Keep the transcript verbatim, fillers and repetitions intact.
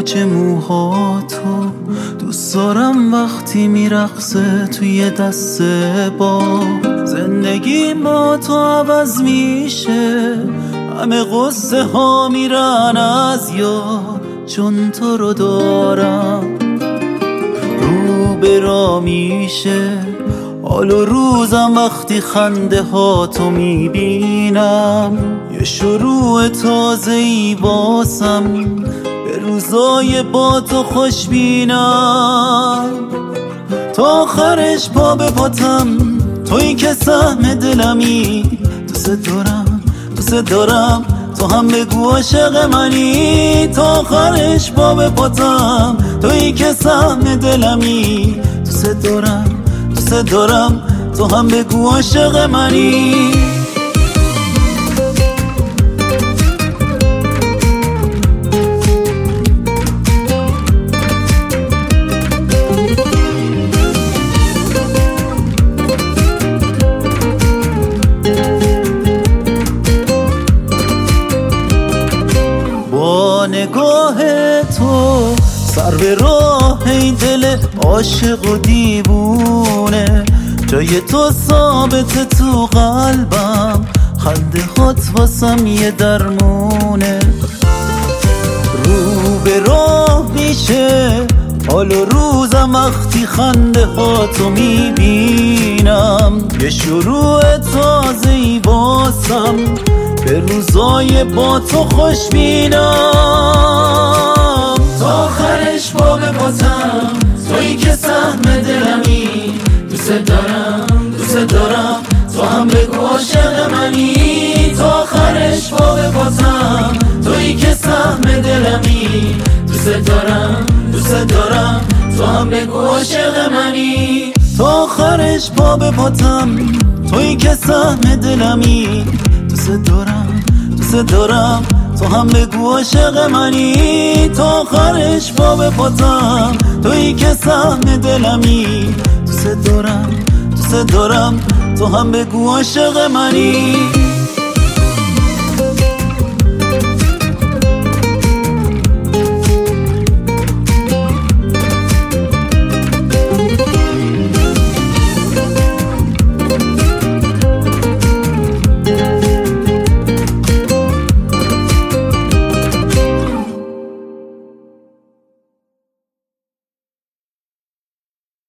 موج موهاتو دوست دارم وقتی میرقصه توی دست با زندگی با تو عوض میشه، همه قصه ها میرن از یاد چون تو رو دارم. رو به را میشه حال و روزم وقتی خنده ها تو میبینم، یه شروع تازه ای باسم به روزای با تو خوش بینم. تا آخرش پا به پاتم تویی که سهم دلمی، دوست دارم دوست دارم تو هم بگو عاشق منی. تا آخرش پا به پاتم تویی که سهم دلمی، دوست دارم دوست دارم تو هم بگو عاشق منی. با نگاه تو سر به راه این دل عاشق و دیوونه، جای تو ثابت تو قلبم، خنده هات واسم یه درمونه. رو به راه میشه حال و روزم وقتی خنده هاتو میبینم، یه شروع تازه ای باسم به روزای با تو خوش بینم. تا آخرش با به پاتم تویی که سهم دلمی، دوست دارم دوست دارم تو هم بگو عاشق منی. تا آخرش با به پاتم تویی که سهم دلمی، دوست دارم دوست دارم تو هم بگو عاشق منی. تا آخرش با به پاتم تویی که سهم دلمی، دوست دارم دوست دارم تو هم بگو عاشق منی. تا آخرش با به پاتم تویی که سهم دلمی، دوست دارم دوست دارم تو هم بگو عاشق منی.